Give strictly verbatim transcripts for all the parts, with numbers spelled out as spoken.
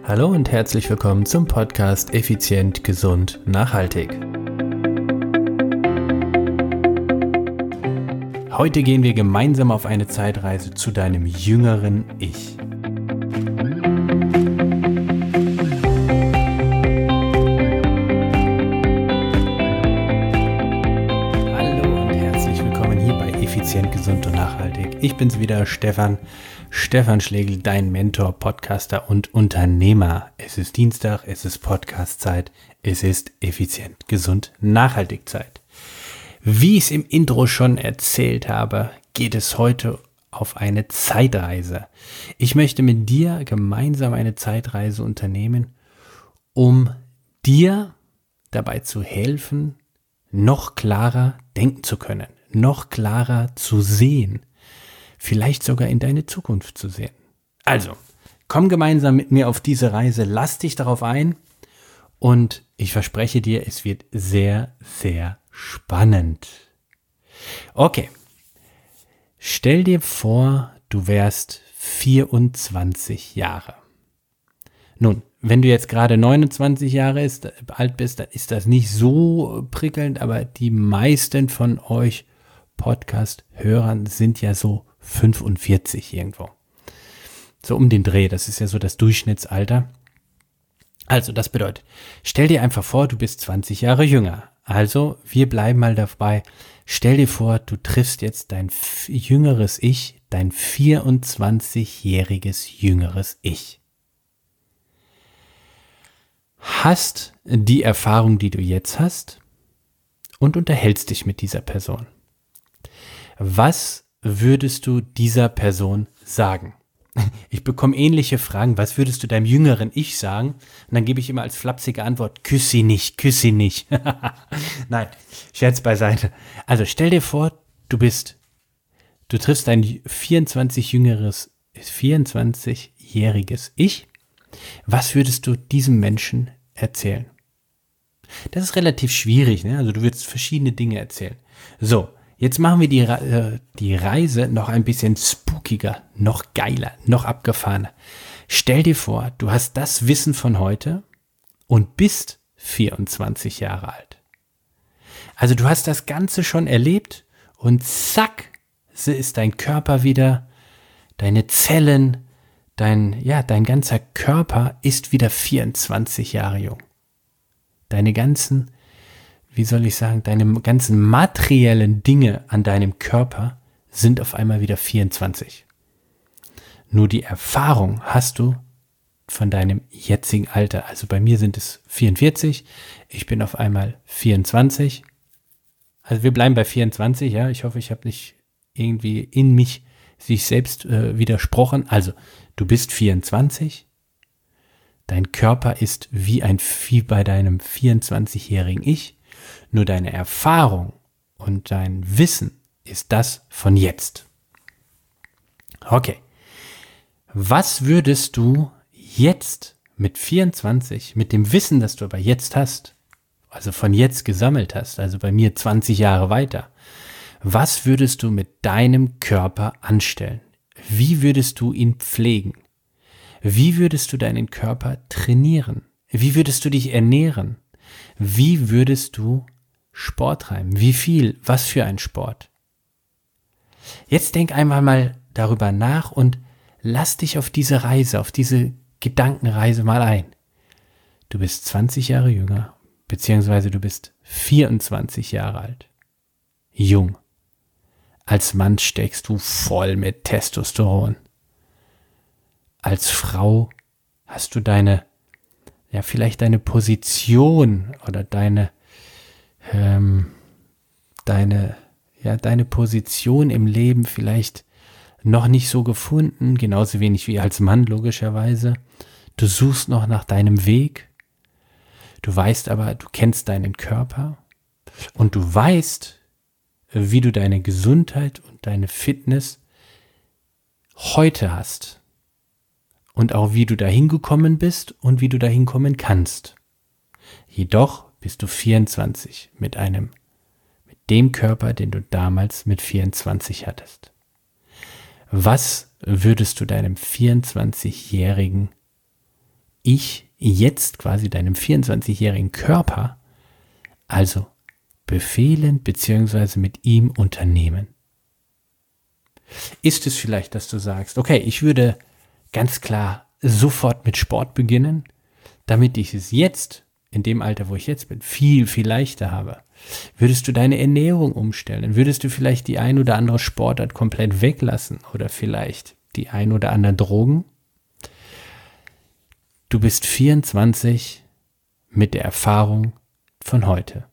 Hallo und herzlich willkommen zum Podcast Effizient, Gesund, Nachhaltig. Heute gehen wir gemeinsam auf eine Zeitreise zu deinem jüngeren Ich. Hallo und herzlich willkommen hier bei Effizient, Gesund und Nachhaltig. Ich bin's wieder, Stefan. Stefan Schlegel, dein Mentor, Podcaster und Unternehmer. Es ist Dienstag, es ist Podcast-Zeit, es ist effizient, gesund, nachhaltig Zeit. Wie ich es im Intro schon erzählt habe, geht es heute auf eine Zeitreise. Ich möchte mit dir gemeinsam eine Zeitreise unternehmen, um dir dabei zu helfen, noch klarer denken zu können, noch klarer zu sehen. Vielleicht sogar in deine Zukunft zu sehen. Also, komm gemeinsam mit mir auf diese Reise, lass dich darauf ein und ich verspreche dir, es wird sehr, sehr spannend. Okay, stell dir vor, du wärst vierundzwanzig Jahre. Nun, wenn du jetzt gerade neunundzwanzig Jahre ist, alt bist, dann ist das nicht so prickelnd, aber die meisten von euch Podcast-Hörern sind ja so fünfundvierzig irgendwo. So um den Dreh, das ist ja so das Durchschnittsalter. Also das bedeutet, stell dir einfach vor, du bist zwanzig Jahre jünger. Also wir bleiben mal dabei. Stell dir vor, du triffst jetzt dein jüngeres Ich, dein vierundzwanzigjähriges jüngeres Ich. Hast die Erfahrung, die du jetzt hast und unterhältst dich mit dieser Person. Was würdest du dieser Person sagen? Ich bekomme ähnliche Fragen. Was würdest du deinem jüngeren Ich sagen? Und dann gebe ich immer als flapsige Antwort, küss sie nicht, küss sie nicht. Nein, Scherz beiseite. Also stell dir vor, du bist, du triffst dein vierundzwanzig jüngeres, vierundzwanzigjähriges Ich. Was würdest du diesem Menschen erzählen? Das ist relativ schwierig, ne? Also du würdest verschiedene Dinge erzählen. So. Jetzt machen wir die, äh, die Reise noch ein bisschen spookiger, noch geiler, noch abgefahrener. Stell dir vor, du hast das Wissen von heute und bist vierundzwanzig Jahre alt. Also du hast das Ganze schon erlebt und zack, so ist dein Körper wieder, deine Zellen, dein, ja, dein ganzer Körper ist wieder vierundzwanzig Jahre jung. Deine ganzen Wie soll ich sagen, deine ganzen materiellen Dinge an deinem Körper sind auf einmal wieder vierundzwanzig. Nur die Erfahrung hast du von deinem jetzigen Alter. Also bei mir sind es vierundvierzig, ich bin auf einmal vierundzwanzig. Also wir bleiben bei vierundzwanzig, ja. Ich hoffe, ich habe nicht irgendwie in mich sich selbst äh, widersprochen. Also du bist vierundzwanzig, dein Körper ist wie ein wie bei deinem vierundzwanzigjährigen Ich. Nur deine Erfahrung und dein Wissen ist das von jetzt. Okay. Was würdest du jetzt mit vierundzwanzig, mit dem Wissen, das du aber jetzt hast, also von jetzt gesammelt hast, also bei mir zwanzig Jahre weiter, was würdest du mit deinem Körper anstellen? Wie würdest du ihn pflegen? Wie würdest du deinen Körper trainieren? Wie würdest du dich ernähren? Wie würdest du Sport treiben? Wie viel? Was für ein Sport? Jetzt denk einmal mal darüber nach und lass dich auf diese Reise, auf diese Gedankenreise mal ein. Du bist zwanzig Jahre jünger, beziehungsweise du bist vierundzwanzig Jahre alt. Jung. Als Mann steckst du voll mit Testosteron. Als Frau hast du deine ja, vielleicht deine Position oder deine, ähm, deine, ja, deine Position im Leben vielleicht noch nicht so gefunden, genauso wenig wie als Mann logischerweise. Du suchst noch nach deinem Weg. Du weißt aber, du kennst deinen Körper und du weißt, wie du deine Gesundheit und deine Fitness heute hast. Und auch wie du dahin gekommen bist und wie du dahin kommen kannst. Jedoch bist du vierundzwanzig mit einem, mit dem Körper, den du damals mit vierundzwanzig hattest. Was würdest du deinem vierundzwanzigjährigen Ich jetzt quasi deinem vierundzwanzigjährigen Körper also befehlen bzw. mit ihm unternehmen? Ist es vielleicht, dass du sagst, okay, ich würde ganz klar sofort mit Sport beginnen, damit ich es jetzt, in dem Alter, wo ich jetzt bin, viel, viel leichter habe? Würdest du deine Ernährung umstellen? Würdest du vielleicht die ein oder andere Sportart komplett weglassen oder vielleicht die ein oder anderen Drogen? Du bist vierundzwanzig mit der Erfahrung von heute.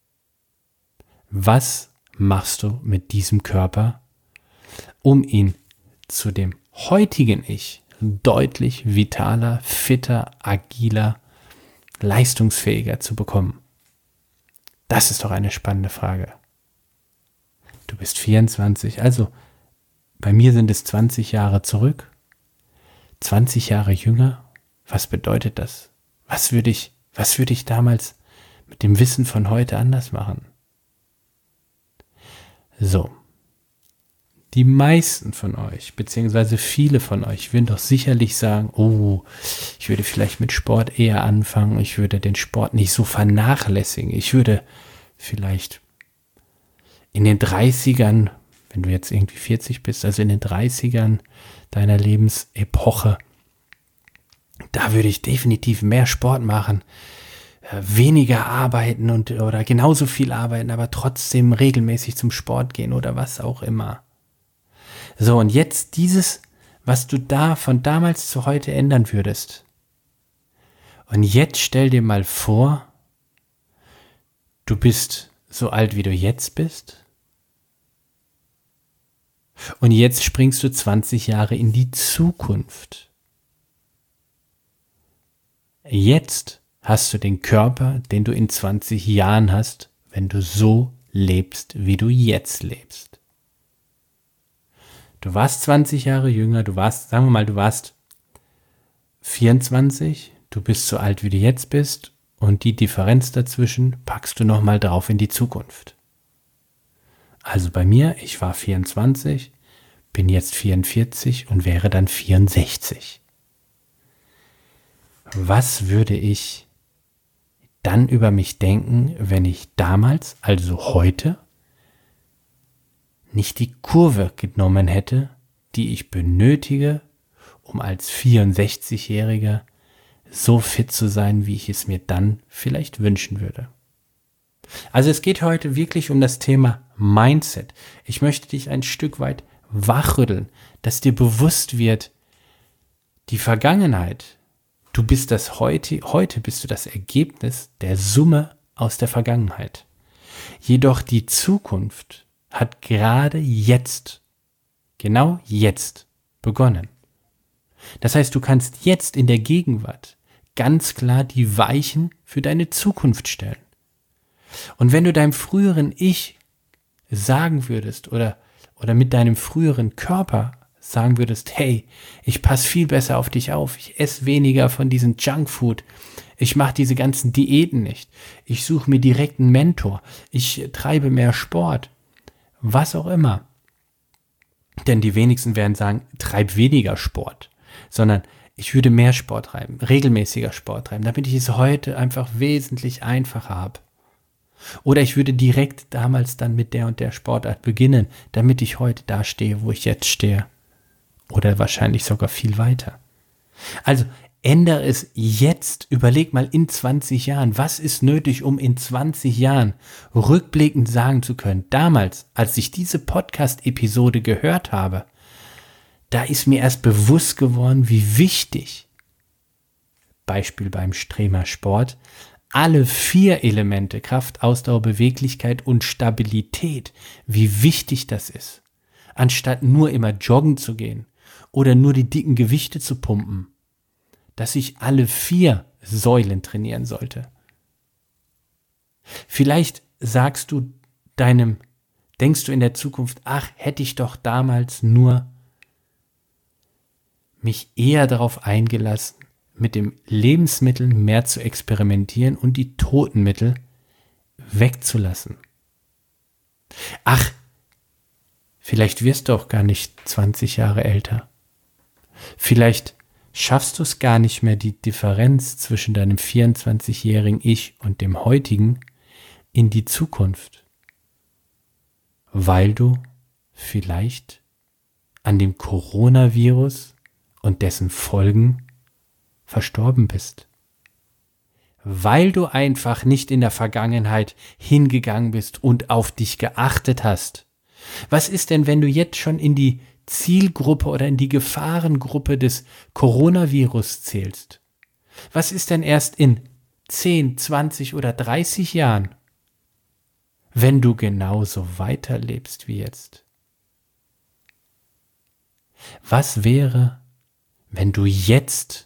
Was machst du mit diesem Körper, um ihn zu dem heutigen Ich deutlich vitaler, fitter, agiler, leistungsfähiger zu bekommen? Das ist doch eine spannende Frage. Du bist vierundzwanzig, also bei mir sind es zwanzig Jahre zurück, zwanzig Jahre jünger. Was bedeutet das? Was würde ich, was würde ich damals mit dem Wissen von heute anders machen? So, die meisten von euch, beziehungsweise viele von euch, würden doch sicherlich sagen, oh, ich würde vielleicht mit Sport eher anfangen, ich würde den Sport nicht so vernachlässigen, ich würde vielleicht in den dreißigern, wenn du jetzt irgendwie vierzig bist, also in den dreißigern deiner Lebensepoche, da würde ich definitiv mehr Sport machen, weniger arbeiten und oder genauso viel arbeiten, aber trotzdem regelmäßig zum Sport gehen oder was auch immer. So, und jetzt dieses, was du da von damals zu heute ändern würdest. Und jetzt stell dir mal vor, du bist so alt, wie du jetzt bist. Und jetzt springst du zwanzig Jahre in die Zukunft. Jetzt hast du den Körper, den du in zwanzig Jahren hast, wenn du so lebst, wie du jetzt lebst. Du warst zwanzig Jahre jünger, du warst, sagen wir mal, du warst vierundzwanzig, du bist so alt, wie du jetzt bist und die Differenz dazwischen packst du nochmal drauf in die Zukunft. Also bei mir, ich war vierundzwanzig, bin jetzt vierundvierzig und wäre dann vierundsechzig. Was würde ich dann über mich denken, wenn ich damals, also heute, nicht die Kurve genommen hätte, die ich benötige, um als vierundsechzigjähriger so fit zu sein, wie ich es mir dann vielleicht wünschen würde. Also es geht heute wirklich um das Thema Mindset. Ich möchte dich ein Stück weit wachrütteln, dass dir bewusst wird, die Vergangenheit, du bist das heute, heute bist du das Ergebnis der Summe aus der Vergangenheit. Jedoch die Zukunft hat gerade jetzt, genau jetzt begonnen. Das heißt, du kannst jetzt in der Gegenwart ganz klar die Weichen für deine Zukunft stellen. Und wenn du deinem früheren Ich sagen würdest oder, oder mit deinem früheren Körper sagen würdest, hey, ich passe viel besser auf dich auf, ich esse weniger von diesem Junkfood, ich mache diese ganzen Diäten nicht, ich suche mir direkt einen Mentor, ich treibe mehr Sport, was auch immer. Denn die wenigsten werden sagen, treib weniger Sport, sondern ich würde mehr Sport treiben, regelmäßiger Sport treiben, damit ich es heute einfach wesentlich einfacher habe. Oder ich würde direkt damals dann mit der und der Sportart beginnen, damit ich heute da stehe, wo ich jetzt stehe. Oder wahrscheinlich sogar viel weiter. Also ändere es jetzt, überleg mal in zwanzig Jahren, was ist nötig, um in zwanzig Jahren rückblickend sagen zu können, damals, als ich diese Podcast-Episode gehört habe, da ist mir erst bewusst geworden, wie wichtig, Beispiel beim Stremer Sport, alle vier Elemente, Kraft, Ausdauer, Beweglichkeit und Stabilität, wie wichtig das ist, anstatt nur immer joggen zu gehen oder nur die dicken Gewichte zu pumpen, dass ich alle vier Säulen trainieren sollte. Vielleicht sagst du deinem, denkst du in der Zukunft, ach, hätte ich doch damals nur mich eher darauf eingelassen, mit den Lebensmitteln mehr zu experimentieren und die toten Mittel wegzulassen. Ach, vielleicht wirst du auch gar nicht zwanzig Jahre älter. Vielleicht schaffst du es gar nicht mehr, die Differenz zwischen deinem vierundzwanzigjährigen Ich und dem heutigen in die Zukunft, weil du vielleicht an dem Coronavirus und dessen Folgen verstorben bist. Weil du einfach nicht in der Vergangenheit hingegangen bist und auf dich geachtet hast. Was ist denn, wenn du jetzt schon in die Zielgruppe oder in die Gefahrengruppe des Coronavirus zählst? Was ist denn erst in zehn, zwanzig oder dreißig Jahren, wenn du genauso weiterlebst wie jetzt? Was wäre, wenn du jetzt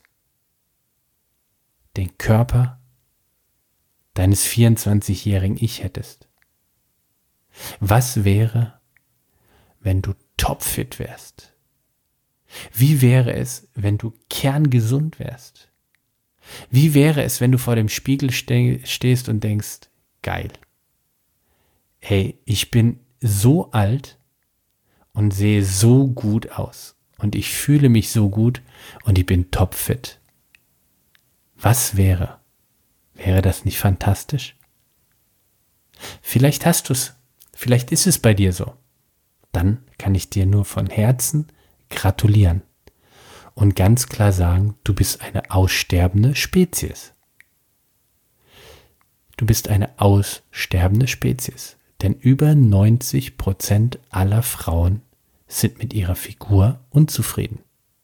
den Körper deines vierundzwanzigjährigen Ich hättest? Was wäre, wenn du topfit wärst? Wie wäre es, wenn du kerngesund wärst? Wie wäre es, wenn du vor dem Spiegel ste- stehst und denkst, geil, hey, ich bin so alt und sehe so gut aus und ich fühle mich so gut und ich bin topfit. Was wäre? Wäre das nicht fantastisch? Vielleicht hast du es, vielleicht ist es bei dir so. Dann kann ich dir nur von Herzen gratulieren und ganz klar sagen, du bist eine aussterbende Spezies. Du bist eine aussterbende Spezies, denn über neunzig Prozent aller Frauen sind mit ihrer Figur unzufrieden.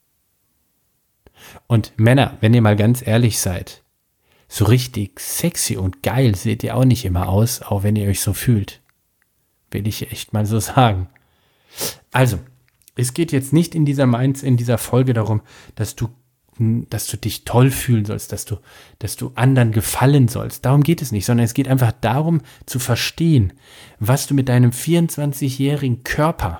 Und Männer, wenn ihr mal ganz ehrlich seid, so richtig sexy und geil seht ihr auch nicht immer aus, auch wenn ihr euch so fühlt. Will ich echt mal so sagen. Also, es geht jetzt nicht in dieser Mainz, in dieser Folge darum, dass du, dass du dich toll fühlen sollst, dass du, dass du anderen gefallen sollst. Darum geht es nicht, sondern es geht einfach darum, zu verstehen, was du mit deinem vierundzwanzigjährigen Körper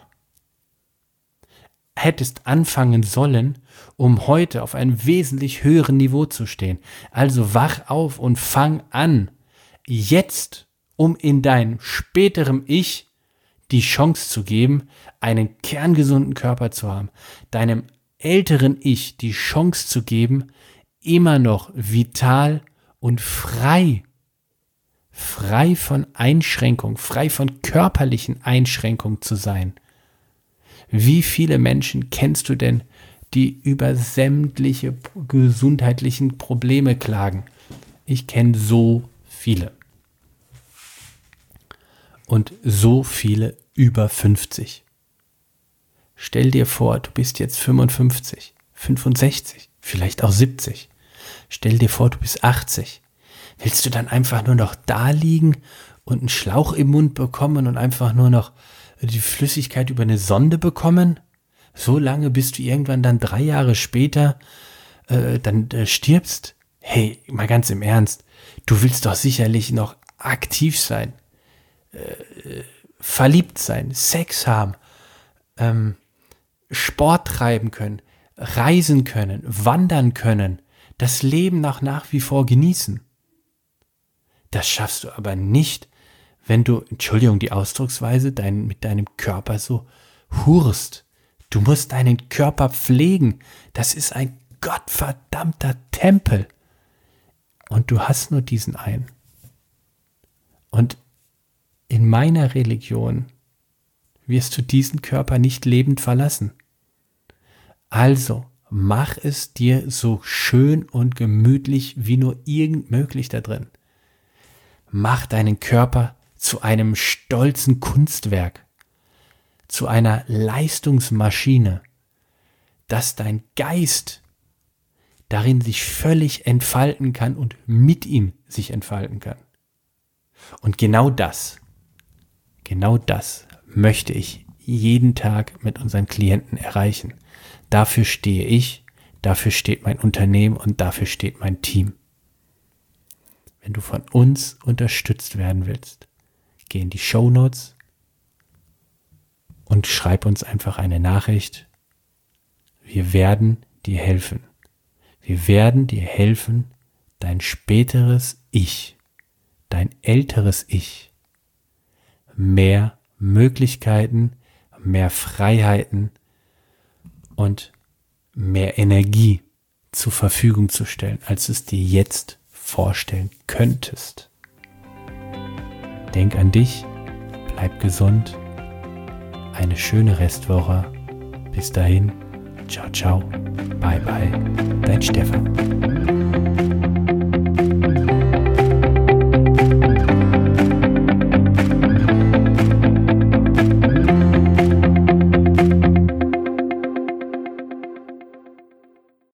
hättest anfangen sollen, um heute auf einem wesentlich höheren Niveau zu stehen. Also wach auf und fang an, jetzt, um in deinem späteren Ich die Chance zu geben, einen kerngesunden Körper zu haben, deinem älteren Ich die Chance zu geben, immer noch vital und frei, frei von Einschränkung, frei von körperlichen Einschränkungen zu sein. Wie viele Menschen kennst du denn, die über sämtliche gesundheitlichen Probleme klagen? Ich kenne so viele. Und so viele über fünfzig. Stell dir vor, du bist jetzt fünfundfünfzig, fünfundsechzig, vielleicht auch siebzig. Stell dir vor, du bist achtzig. Willst du dann einfach nur noch da liegen und einen Schlauch im Mund bekommen und einfach nur noch die Flüssigkeit über eine Sonde bekommen? So lange, bis du irgendwann dann drei Jahre später äh, dann äh, stirbst? Hey, mal ganz im Ernst, du willst doch sicherlich noch aktiv sein, äh, verliebt sein, Sex haben, ähm, Sport treiben können, reisen können, wandern können, das Leben noch nach wie vor genießen. Das schaffst du aber nicht, wenn du, Entschuldigung, die Ausdrucksweise, dein, mit deinem Körper so hurst. Du musst deinen Körper pflegen. Das ist ein gottverdammter Tempel. Und du hast nur diesen einen. Und in meiner Religion wirst du diesen Körper nicht lebend verlassen. Also mach es dir so schön und gemütlich wie nur irgend möglich da drin. Mach deinen Körper zu einem stolzen Kunstwerk, zu einer Leistungsmaschine, dass dein Geist darin sich völlig entfalten kann und mit ihm sich entfalten kann. Und genau das, genau das möchte ich jeden Tag mit unseren Klienten erreichen. Dafür stehe ich, dafür steht mein Unternehmen und dafür steht mein Team. Wenn du von uns unterstützt werden willst, geh in die Shownotes und schreib uns einfach eine Nachricht. Wir werden dir helfen. Wir werden dir helfen, dein späteres Ich, dein älteres Ich, mehr Möglichkeiten, mehr Freiheiten und mehr Energie zur Verfügung zu stellen, als du es dir jetzt vorstellen könntest. Denk an dich, bleib gesund, eine schöne Restwoche. Bis dahin, ciao, ciao, bye, bye, dein Stefan.